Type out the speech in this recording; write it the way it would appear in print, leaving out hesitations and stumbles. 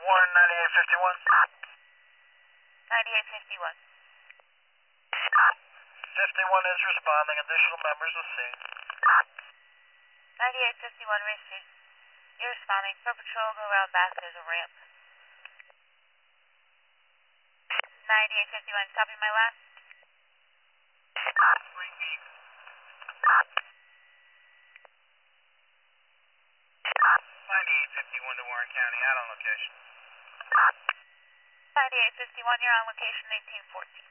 Warren 9851. 9851. 51 is responding. Additional members will see. 9851 received. You're responding. For patrol, go around back. There's a ramp. 9851, copy my last. 9851 to Warren County, out on location. 9851, you're on location 1814.